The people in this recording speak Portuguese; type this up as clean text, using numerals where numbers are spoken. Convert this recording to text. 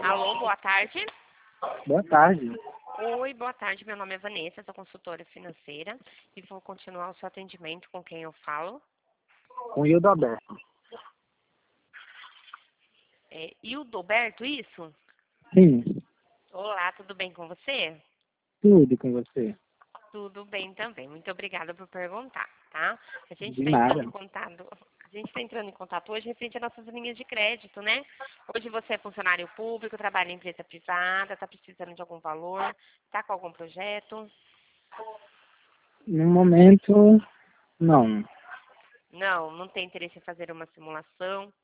Alô, boa tarde. Boa tarde. Oi, boa tarde. Meu nome é Vanessa, sou consultora financeira e vou continuar o seu atendimento com quem eu falo. Com o Hildo Alberto. Hildoberto, isso? Sim, Olá, tudo bem com você? tudo com você. Tudo bem também. Muito obrigada por perguntar, tá? A gente De está entrando nada. em contato. A gente está entrando em contato hoje referente às nossas linhas de crédito, né? Hoje você é funcionário público, trabalha em empresa privada, está precisando de algum valor, está com algum projeto? No momento, não. Não tem interesse em fazer uma simulação.